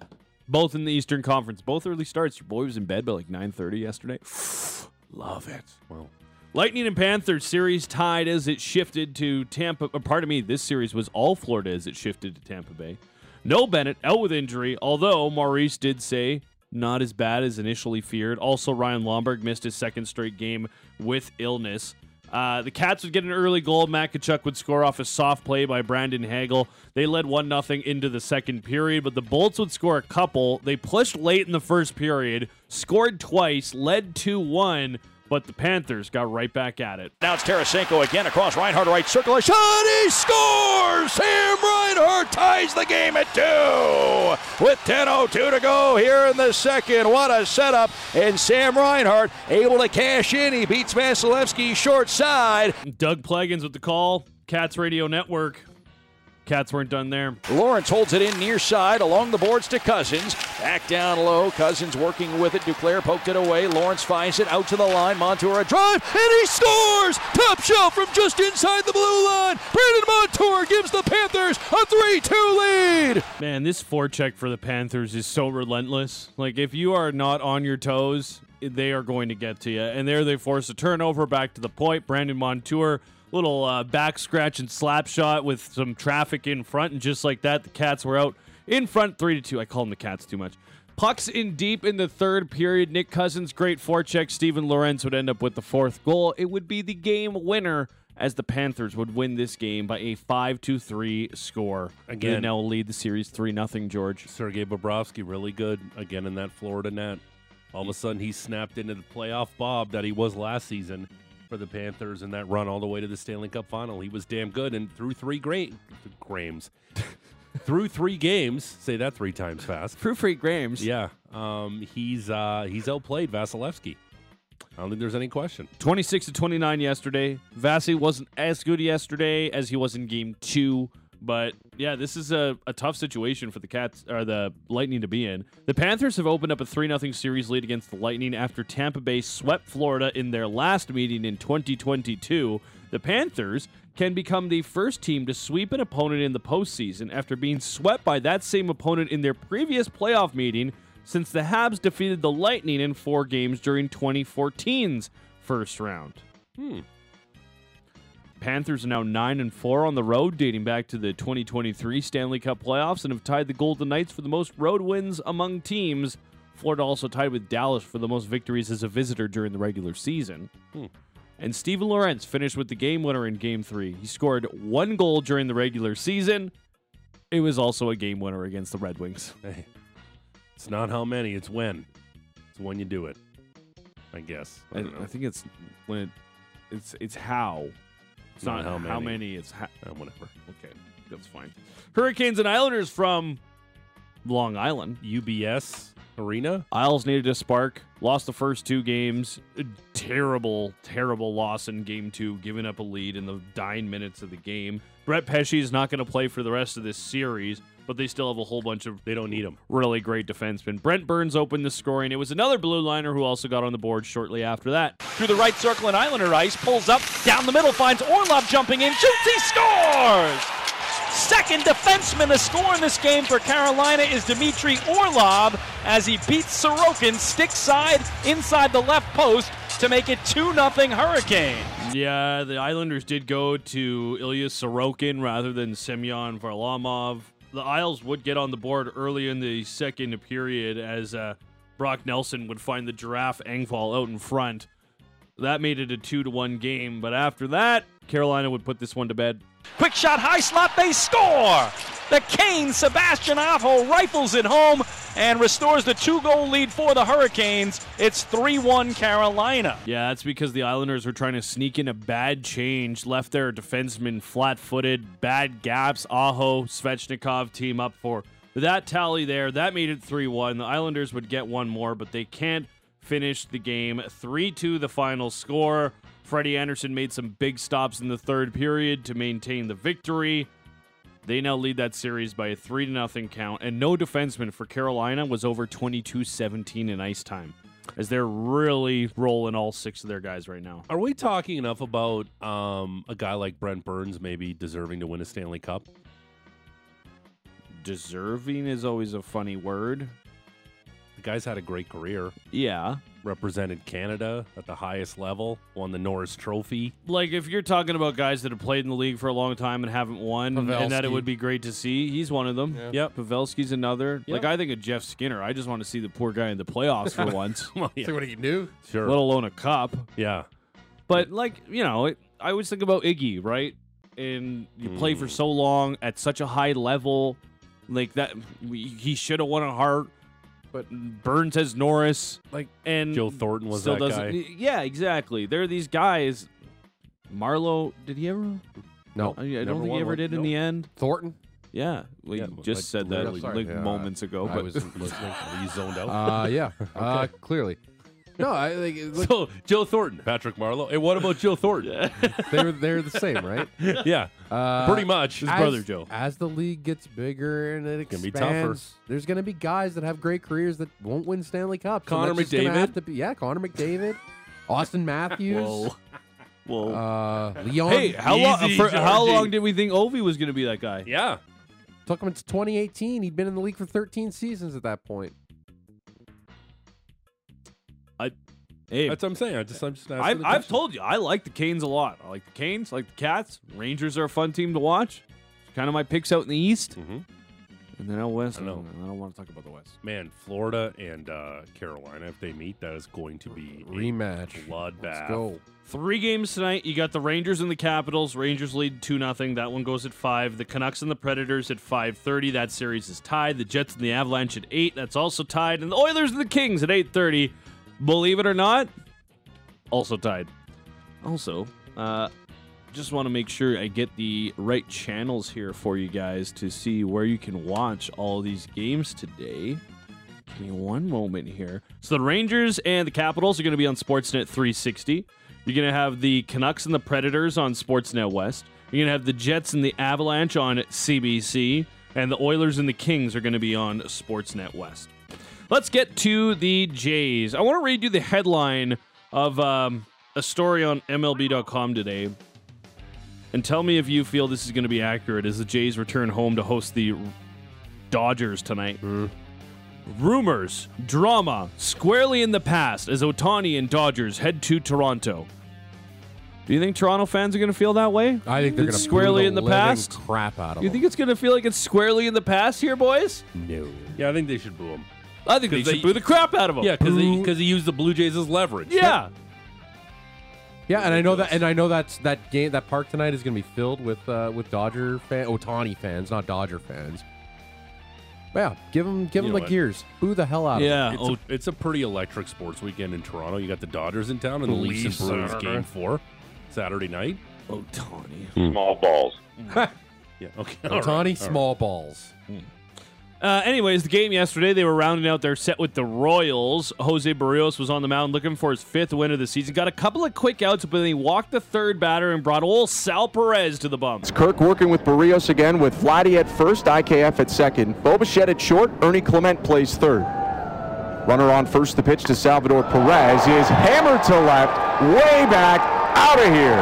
Both in the Eastern Conference. Both early starts. Your boy was in bed by like 9:30 yesterday. Love it. Well, Lightning and Panthers series tied as it shifted to Tampa. This series was all Florida as it shifted to Tampa Bay. No Bennett, out with injury, although Maurice did say not as bad as initially feared. Also, Ryan Lomberg missed his second straight game with illness. The Cats would get an early goal. Matt Tkachuk would score off a soft play by Brandon Hagel. They led 1-0 into the second period, but the Bolts would score a couple. They pushed late in the first period, scored twice, led 2-1, but the Panthers got right back at it. Now it's Tarasenko again across Reinhart, right circle. A shot, he scores! Sam Reinhart ties the game at 2 with 10:02 to go here in the second. What a setup, and Sam Reinhart able to cash in. He beats Vasilevsky short side. Doug Plagens with the call. Cats Radio Network. Cats weren't done there. Lawrence holds it in near side along the boards to Cousins. Back down low. Cousins working with it. Duclair poked it away. Lawrence finds it out to the line. Montour a drive, and he scores! Top shelf from just inside the blue line. Brandon Montour gives the Panthers a 3-2 lead. Man, this forecheck for the Panthers is so relentless. Like, if you are not on your toes, they are going to get to you. And there they force a turnover back to the point. Brandon Montour, little back scratch and slap shot with some traffic in front, and just like that, the Cats were out in front 3-2. I call them the Cats too much. Pucks in deep in the third period. Nick Cousins, great forecheck. Steven Lorentz would end up with the fourth goal. It would be the game winner as the Panthers would win this game by a 5-3 score. Again, they now lead the series 3-0, George. Sergei Bobrovsky, really good again in that Florida net. All of a sudden, he snapped into the playoff Bob that he was last season for the Panthers in that run all the way to the Stanley Cup final. He was damn good, and through three games, say that 3 times fast. Through 3 games. Yeah. He's outplayed Vasilevsky. I don't think there's any question. 26-29 yesterday. Vasi wasn't as good yesterday as he was in game 2. But, yeah, this is a tough situation for the Cats or the Lightning to be in. The Panthers have opened up a 3-0 series lead against the Lightning after Tampa Bay swept Florida in their last meeting in 2022. The Panthers can become the first team to sweep an opponent in the postseason after being swept by that same opponent in their previous playoff meeting since the Habs defeated the Lightning in 4 games during 2014's first round. Panthers are now 9-4 on the road, dating back to the 2023 Stanley Cup playoffs, and have tied the Golden Knights for the most road wins among teams. Florida also tied with Dallas for the most victories as a visitor during the regular season. And Steven Lorentz finished with the game winner in Game 3. He scored 1 goal during the regular season. It was also a game winner against the Red Wings. Hey, it's not how many, it's when. It's when you do it, I guess. I think it's when it's how. It's not how many, it's whatever. Okay, that's fine. Hurricanes and Islanders from Long Island. UBS Arena. Isles needed a spark. Lost the first 2 games. A terrible, terrible loss in Game 2, giving up a lead in the dying minutes of the game. Brett Pesce is not going to play for the rest of this series, but they still have a whole bunch of... They don't need him. Really great defensemen. Brent Burns opened the scoring. It was another blue liner who also got on the board shortly after that. Through the right circle and Islander ice, pulls up, down the middle, finds Orlov jumping in, shoots, he scores! Second defenseman to score in this game for Carolina is Dmitry Orlov as he beats Sorokin stick side inside the left post to make it 2-0 Hurricane. Yeah, the Islanders did go to Ilya Sorokin rather than Semyon Varlamov. The Isles would get on the board early in the second period as Brock Nelson would find the Giraffe Engvall out in front. That made it a 2-1 game, but after that, Carolina would put this one to bed. Quick shot, high slot, they score! The Canes, Sebastian Aho rifles it home and restores the 2-goal lead for the Hurricanes. It's 3-1 Carolina. Yeah, that's because the Islanders were trying to sneak in a bad change, left their defensemen flat-footed, bad gaps. Aho, Svechnikov team up for that tally there. That made it 3-1. The Islanders would get one more, but they can't finish the game. 3-2 the final score. Freddie Anderson made some big stops in the third period to maintain the victory. They now lead that series by a 3-0 count, and no defenseman for Carolina was over 22-17 in ice time, as they're really rolling all 6 of their guys right now. Are we talking enough about a guy like Brent Burns maybe deserving to win a Stanley Cup? Deserving is always a funny word. guy's had a great career. Yeah. Represented Canada at the highest level, won the Norris Trophy. Like, if you're talking about guys that have played in the league for a long time and haven't won, and that it would be great to see, he's one of them. Yep. Pavelski's another. Yep. Like, I think of Jeff Skinner. I just want to see the poor guy in the playoffs for once. Well, See what he can do. Sure. Let alone a cup. Yeah. But, like, I always think about Iggy, right? And you play for so long at such a high level. Like, that, he should have won a Hart. But Burns has Norris. And Joe Thornton was still that guy. Yeah, exactly. There are these guys. Marlowe, did he ever? No. I don't think he ever did in the end. Thornton? Yeah. We just said that moments ago. I But wasn't listening. Are you zoned out? Yeah. Clearly. No, I think So, Joe Thornton, Patrick Marlowe. Hey, what about Joe Thornton? they're the same, right? Yeah. Pretty much. his brother Joe. As the league gets bigger and it Gonna expands, be tougher. there's going to be guys that have great careers that won't win Stanley Cups. Connor And that's just gonna McDavid? have to be, Connor McDavid, Austin Matthews, Whoa. Leon. Hey, how Easy, how Georgie. long did we think Ovi was going to be that guy? Yeah. Took him to 2018. He'd been in the league for 13 seasons at that point. Hey, That's what I'm saying. I'm just asking I've the question. told you, I like the Canes a lot. I like the Canes, I like the Cats. Rangers are a fun team to watch. It's kind of my picks out in the East. Mhm. And then out West, I know. I don't want to talk about the West. Man, Florida and Carolina, if they meet, that is going to be a Rematch. bloodbath. Let's go. 3 games tonight. You got the Rangers and the Capitals. Rangers lead 2-0. That one goes at 5. The Canucks and the Predators at 5:30. That series is tied. The Jets and the Avalanche at 8. That's also tied. And the Oilers and the Kings at 8:30. Believe it or not, also tied. Also, just want to make sure I get the right channels here for you guys to see where you can watch all these games today. Give me one moment here. So the Rangers and the Capitals are going to be on Sportsnet 360. You're going to have the Canucks and the Predators on Sportsnet West. You're going to have the Jets and the Avalanche on CBC. And the Oilers and the Kings are going to be on Sportsnet West. Let's get to the Jays. I want to read you the headline of a story on MLB.com today. And tell me if you feel this is going to be accurate as the Jays return home to host the Dodgers tonight. Rumors, drama, squarely in the past as Ohtani and Dodgers head to Toronto. Do you think Toronto fans are going to feel that way? I think they're going to squarely in the past. Crap out of You them. think it's going to feel like it's squarely in the past here, boys? No. Yeah, I think they should boo him. I think they should boo the crap out of them. Yeah, because he used the Blue Jays as leverage. Yeah. Yeah, and I know that's that game. That park tonight is going to be filled with Dodger Ohtani fans, not Dodger fans. But yeah, give them know the what? gears. Boo the hell out of them. Yeah. It's a pretty electric sports weekend in Toronto. You got the Dodgers in town and the Leafs and Brewers game 4 Saturday night. Ohtani. Small balls. Yeah, okay. Ohtani, small balls. Anyways, the game yesterday, they were rounding out their set with the Royals. Jose Barrios was on the mound looking for his 5th win of the season. Got a couple of quick outs, but then he walked the 3rd batter and brought old Sal Perez to the bump. It's Kirk working with Barrios again with Vladdy at first, IKF at second. Bobichette at short, Ernie Clement plays 3rd. Runner on first, the pitch to Salvador Perez is hammered to left, way back, out of here.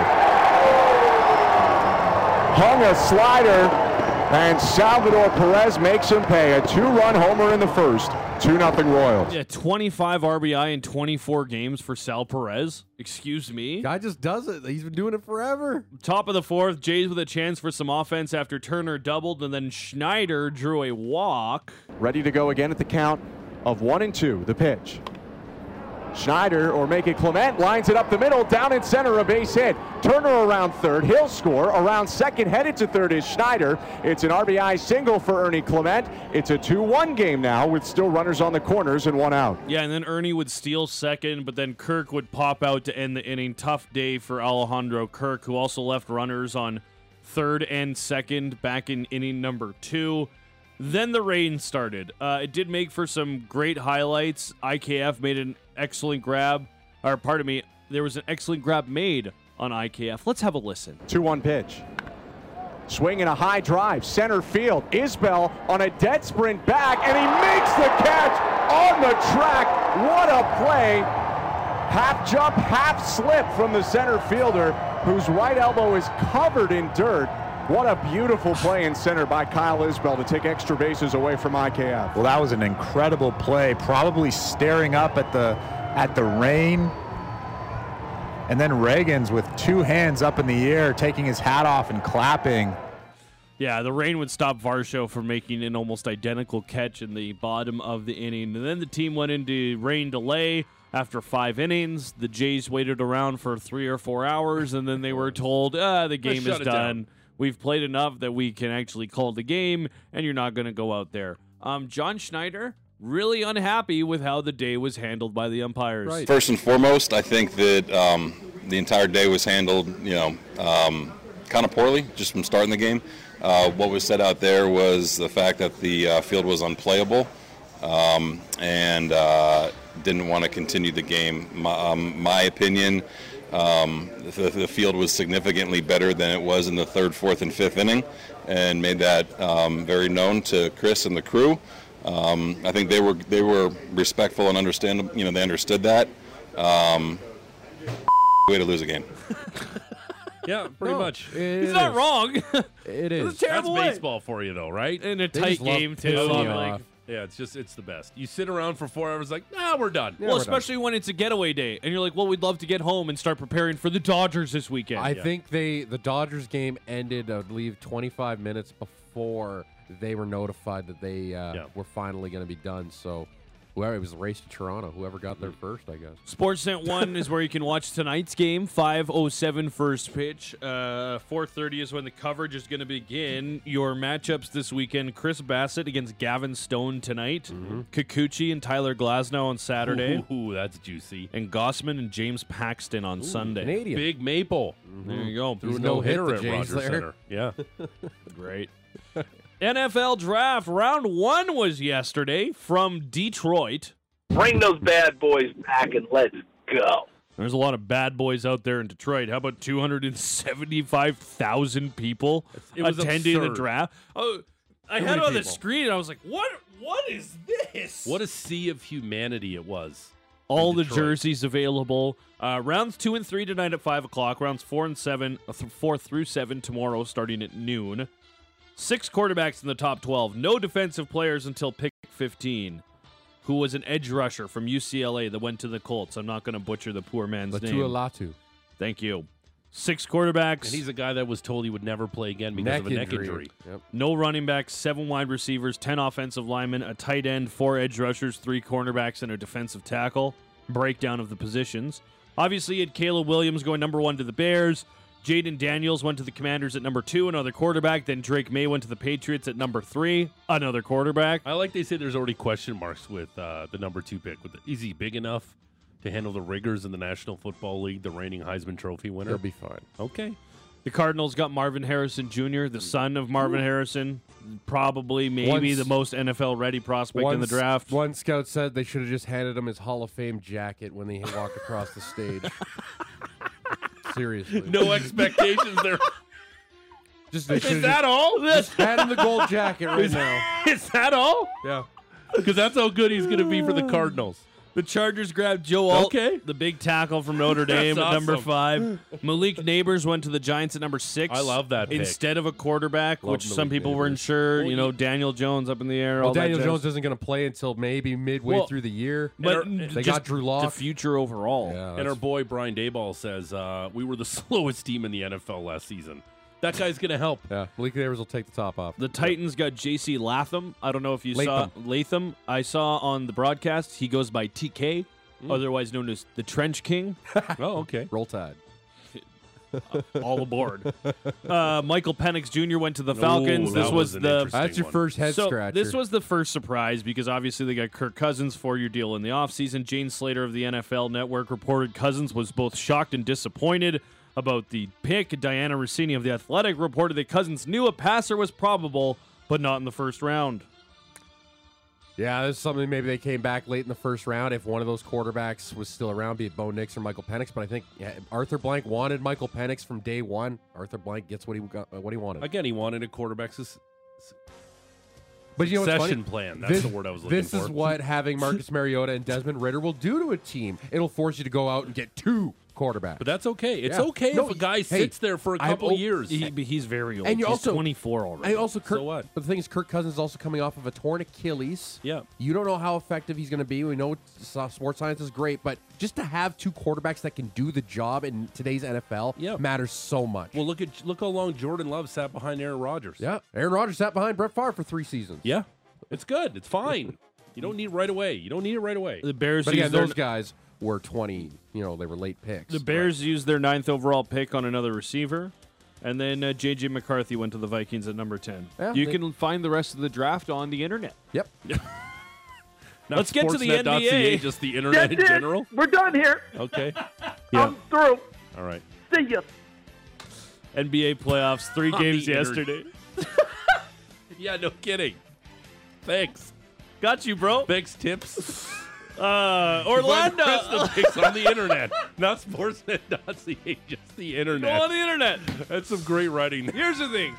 Hung a slider. And Salvador Perez makes him pay. A 2-run homer in the first. 2-0 Royals. Yeah, 25 RBI in 24 games for Sal Perez. Excuse me. Guy just does it. He's been doing it forever. Top of the 4th, Jays with a chance for some offense after Turner doubled, and then Schneider drew a walk. Ready to go again at the count of 1-2. The pitch. Schneider, or make it Clement, lines it up the middle, down in center, a base hit. Turner around 3rd, he'll score. Around 2nd, headed to 3rd is Schneider. It's an RBI single for Ernie Clement. It's a 2-1 game now with still runners on the corners and 1 out. Yeah, and then Ernie would steal 2nd, but then Kirk would pop out to end the inning. Tough day for Alejandro Kirk, who also left runners on 3rd and 2nd back in inning number 2. Then the rain started. It did make for some great highlights. IKF made an excellent grab. Or, pardon me, there was an excellent grab made on IKF. Let's have a listen. 2-1 pitch. Swing and a high drive. Center field. Isbell on a dead sprint back, and he makes the catch on the track. What a play. Half jump, half slip from the center fielder, whose right elbow is covered in dirt. What a beautiful play in center by Kyle Isbell to take extra bases away from IKF. Well, that was an incredible play, probably staring up at the rain. And then Reagans with two hands up in the air, taking his hat off and clapping. Yeah, the rain would stop Varsho from making an almost identical catch in the bottom of the inning. And then the team went into rain delay after 5 innings. The Jays waited around for 3 or 4 hours, and then they were told, the game is done. We've played enough that we can actually call the game, and you're not going to go out there. John Schneider, really unhappy with how the day was handled by the umpires. Right. First and foremost, I think that the entire day was handled, kind of poorly, just from starting the game. What was said out there was the fact that the field was unplayable and didn't want to continue the game. My opinion, the field was significantly better than it was in the 3rd, 4th, and 5th inning, and made that very known to Chris and the crew. I think they were respectful and understandable. They understood that. Way to lose a game. Yeah, pretty much. He's not wrong. It is. It's a terrible That's way. baseball for you, though, right? In a They tight just love game, too. pissing you Like, off. Yeah, it's the best. You sit around for 4 hours like, we're done. well, especially when it's a getaway day, and you're like, well, we'd love to get home and start preparing for the Dodgers this weekend. I think the Dodgers game ended, I believe, 25 minutes before they were notified that they were finally going to be done. So, it was a race to Toronto. Whoever got there first, I guess. Sportsnet 1 is where you can watch tonight's game. 5:07 first pitch. 4:30 is when the coverage is going to begin. Your matchups this weekend: Chris Bassett against Gavin Stone tonight. Kikuchi and Tyler Glasnow on Saturday. Ooh, that's juicy. And Gossman and James Paxton on Sunday. Canadian. Big Maple. There you go. Threw a no no-hitter hit at to James Rogers there. Center. Yeah. Great. NFL Draft Round 1 was yesterday from Detroit. Bring those bad boys back and let's go. There's a lot of bad boys out there in Detroit. How about 275,000 people It was attending the absurd. draft? Oh, I Too had it many on the people. screen, and I was like, what is this? What a sea of humanity it was. All in the Detroit. jerseys available. Rounds 2 and 3 tonight at 5 o'clock. Rounds 4 and 7, 4 through 7 tomorrow starting at noon. 6 quarterbacks in the top 12. No defensive players until pick 15, who was an edge rusher from UCLA that went to the Colts. I'm not going to butcher the poor man's name. Latu. Thank you. 6 quarterbacks. And he's a guy that was told he would never play again because of a neck injury. Yep. No running backs, 7 wide receivers, 10 offensive linemen, a tight end, 4 edge rushers, 3 cornerbacks, and a defensive tackle. Breakdown of the positions. Obviously, you had Caleb Williams going number 1 to the Bears. Jaden Daniels went to the Commanders at number 2, another quarterback. Then Drake May went to the Patriots at number 3, another quarterback. I like they say there's already question marks with the number 2 pick. Is he big enough to handle the rigors in the National Football League, the reigning Heisman Trophy winner? He'll be fine. Okay. The Cardinals got Marvin Harrison Jr., the son of Marvin Harrison. Probably, maybe the most NFL-ready prospect in the draft. One scout said they should have just handed him his Hall of Fame jacket when he walked across the stage. Seriously. No expectations there. Is that all? Just hand him the gold jacket right now. Is that all? Yeah. Because that's how good he's going to be for the Cardinals. The Chargers grabbed Joe Alt, Okay. the big tackle from Notre Dame That's at number awesome. 5. Malik Neighbors went to the Giants at number 6. I love that pick. Instead of a quarterback, Love which some Malik people weren't Neighbors. sure. Well, Daniel Jones up in the air. Well, all that Daniel jazz. Jones isn't going to play until maybe midway through the year. But they just got Drew Lock. the future overall. Yeah, And our boy Brian Dayball says we were the slowest team in the NFL last season. That guy's going to help. Yeah, Malik Neighbors will take the top off. The Titans got J.C. Latham. I don't know if you saw Latham. I saw on the broadcast he goes by TK, otherwise known as the Trench King. Oh, okay. Roll Tide. All aboard. Michael Penix Jr. went to the Falcons. Ooh, this that was an the interesting That's your one. first head so scratcher. this was the first surprise because obviously they got Kirk Cousins 4-year deal in the offseason. Jane Slater of the NFL Network reported Cousins was both shocked and disappointed about the pick. Diana Rossini of The Athletic reported that Cousins knew a passer was probable, but not in the first round. Yeah, this is something maybe they came back late in the first round if one of those quarterbacks was still around, be it Bo Nix or Michael Penix. But I think Arthur Blank wanted Michael Penix from day one. Arthur Blank gets what he wanted. Again, he wanted a quarterback But you know what's funny? succession plan. That's the word I was looking for. This is what having Marcus Mariota and Desmond Ridder will do to a team. It'll force you to go out and get 2 quarterback. But that's okay. It's Yeah. okay No, if a guy hey, sits there for a couple of years. He's very old. And you He's also 24 already. And also, Kirk, So what? But the thing is, Kirk Cousins is also coming off of a torn Achilles. Yeah. You don't know how effective he's going to be. We know sports science is great, but just to have two quarterbacks that can do the job in today's NFL matters so much. Well, look how long Jordan Love sat behind Aaron Rodgers. Yeah, Aaron Rodgers sat behind Brett Favre for 3 seasons. Yeah, it's good. It's fine. You don't need it right away. The Bears But again, used their, those guys were 20. They were late picks. the Bears used their 9th overall pick on another receiver. And then J.J. McCarthy went to the Vikings at number 10. Yeah, You can find the rest of the draft on the internet. Yep. Not Let's get to the Sportsnet.ca, NBA. just the internet in general. We're done here. Okay. I'm through. All right. See ya. NBA playoffs, 3 On games the internet. yesterday. Yeah, no kidding. Thanks. Got you, bro. Thanks, tips. Orlando. Preston picks on the internet, not Sportsnet.ca, just the Go internet. on the internet. That's some great writing. Here's the thing.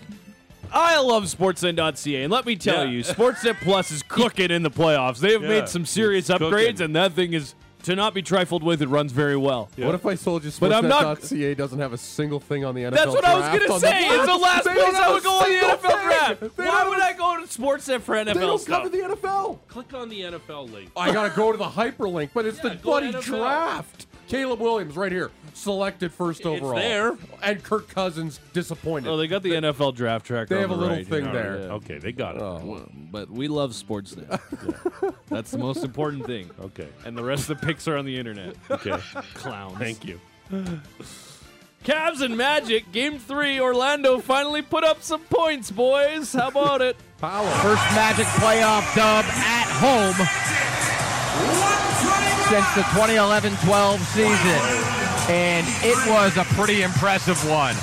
I love Sportsnet.ca, and let me tell Yeah. you, Sportsnet Plus is cooking in the playoffs. They have Yeah, made some serious it's upgrades, cooking. and that thing is, to not be trifled with, it runs very well. What if I told you But I'm not- Sportsnet.ca doesn't have a single thing on the NFL That's what I was draft going to on say. It's the last They place don't I have would a go on the single NFL thing. draft. They Why don't would have I go to Sportsnet for They NFL don't stuff? cover the NFL. Click on the NFL link. I got to go to the hyperlink, but it's the go to bloody NFL. draft. Caleb Williams right here, selected first overall. there. And Kirk Cousins disappointed. Oh, they got the NFL draft tracker. They on have a the little right thing here. there. Yeah. Okay, they got it. Oh. But we love Sportsnet. That's the most important thing. Okay. And the rest of the picks are on the internet. Okay. Clowns. Thank you. Cavs and Magic, Game 3. Orlando finally put up some points, boys. How about it? Power. First Magic playoff dub at home since the 2011-12 season. And it was a pretty impressive one.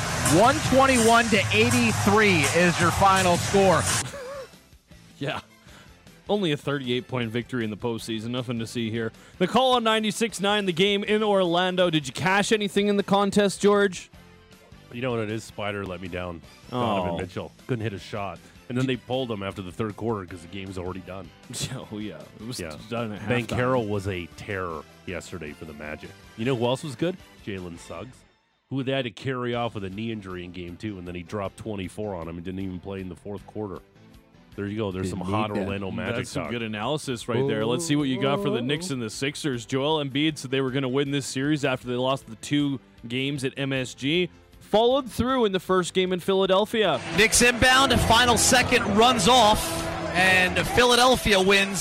121-83 is your final score. Yeah. Only a 38-point victory in the postseason. Nothing to see here. The call on 96.9, the game in Orlando. Did you cash anything in the contest, George? You know what it is? Spider let me down. Oh. Donovan Mitchell couldn't hit a shot. And then they pulled him after the third quarter because the game's already done. Oh, yeah. It was Yeah. done at Ben halftime. Carroll was a terror yesterday for the Magic. You know who else was good? Jalen Suggs, who they had to carry off with a knee injury in game 2, and then he dropped 24 on him and didn't even play in the fourth quarter. There you go. There's some hot Orlando Magic That's some talk. good analysis right there. Let's see what you got for the Knicks and the Sixers. Joel Embiid said they were going to win this series after they lost the 2 games at MSG. Followed through in the first game in Philadelphia. Knicks inbound, final second runs off, and Philadelphia wins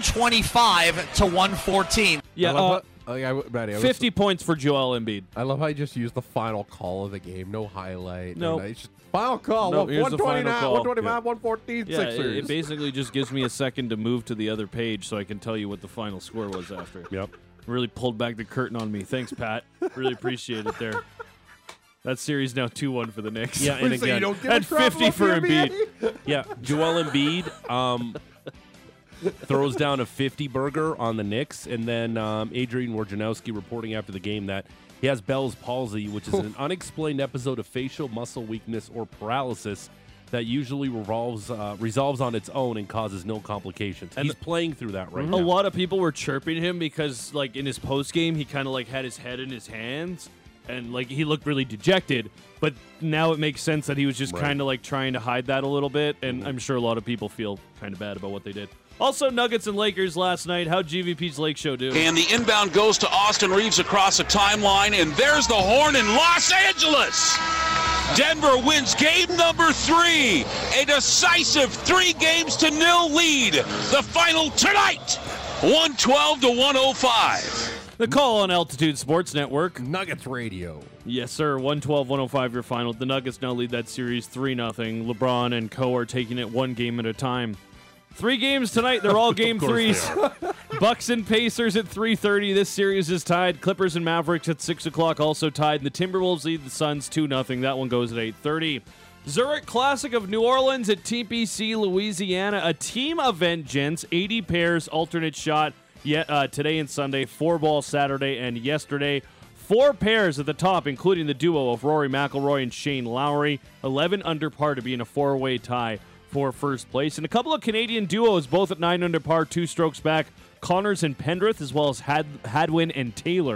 125-114. Yeah, Matty, 50 points for Joel Embiid. I love how you just used the final call of the game. No highlight. No. It's just final call. No, here's the final 129, call. 125, 114 Yeah, Sixers. it basically just gives me a second to move to the other page so I can tell you what the final score was after. Yep. Really pulled back the curtain on me. Thanks, Pat. Really appreciate it there. That series now 2-1 for the Knicks. Yeah, and So again, you don't give and a crap 50 about for the Embiid. NBA? yeah, Joel Embiid throws down a 50 burger on the Knicks, and then Adrian Wojnarowski reporting after the game that he has Bell's palsy, which is an unexplained episode of facial muscle weakness or paralysis that usually resolves on its own and causes no complications. And he's playing through that right A now. lot of people were chirping him because, like, in his post game, he kind of like had his head in his hands and like he looked really dejected. But now it makes sense that he was just Right. kind of like trying to hide that a little bit. And I'm sure a lot of people feel kind of bad about what they did. Also, Nuggets and Lakers last night. How'd GVP's Lake Show do? And the inbound goes to Austin Reeves across the timeline, and there's the horn in Los Angeles. Denver wins game number 3, a decisive 3-0 lead. The final tonight, 112-105. The call on Altitude Sports Network. Nuggets Radio. Yes, sir. 112-105 your final. The Nuggets now lead that series 3-0. LeBron and Co are taking it one game at a time. 3 games tonight. They're all game course they 3s. Bucks and Pacers at 3:30. This series is tied. Clippers and Mavericks at 6 o'clock also tied. And the Timberwolves lead the Suns 2-0. That one goes at 8:30. Zurich Classic of New Orleans at TPC, Louisiana. A team event, gents. 80 pairs, alternate shot. Today and Sunday. 4-ball Saturday and yesterday. 4 pairs at the top, including the duo of Rory McIlroy and Shane Lowry. 11 under par to be in a 4-way tie for first place. And a couple of Canadian duos, both at 9 under par, 2 strokes back. Connors and Pendrith, as well as Hadwin and Taylor.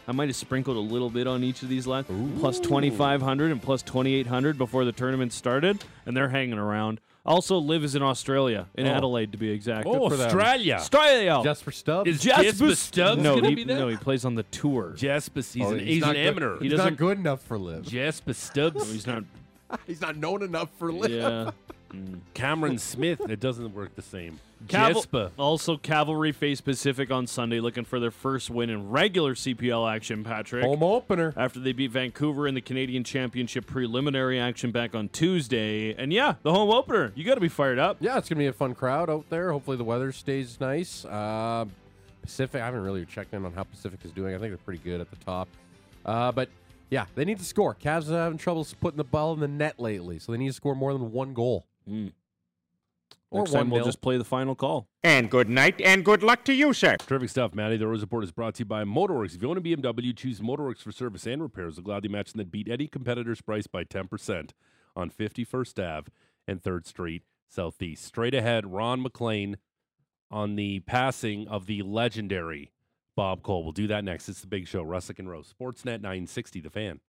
I might have sprinkled a little bit on each of these lines. Plus 2,500 and plus 2,800 before the tournament started, and they're hanging around. Also, Liv is in Australia, in Adelaide to be exact. Oh, Australia. Australia. Jasper Stubbs. Is Jasper Stubbs no, going to he, be there? no, he plays on the tour. Jasper, he's he's an not amateur. He's not good enough for Liv. Jasper Stubbs. No, he's not. He's not known enough for Liv. Yeah. Cameron Smith. It doesn't work the same. Jasper. Also, Cavalry face Pacific on Sunday, looking for their first win in regular CPL action, Patrick. Home opener. After they beat Vancouver in the Canadian Championship preliminary action back on Tuesday. And yeah, the home opener. You got to be fired up. Yeah, it's going to be a fun crowd out there. Hopefully the weather stays nice. Pacific, I haven't really checked in on how Pacific is doing. I think they're pretty good at the top. But yeah, they need to score. Cavs are having trouble putting the ball in the net lately, so they need to score more than one goal. Or Next time we'll 1-0. just play the final call. And good night and good luck to you, sir. Terrific stuff, Matty. The Rose Report is brought to you by Motorworks. If you own a BMW, choose Motorworks for service and repairs. They'll gladly match that beat any competitor's price by 10% on 51st Ave and 3rd Street Southeast. Straight ahead, Ron McLean on the passing of the legendary Bob Cole. We'll do that next. It's the big show. Russick and Rose. Sportsnet 960, The Fan.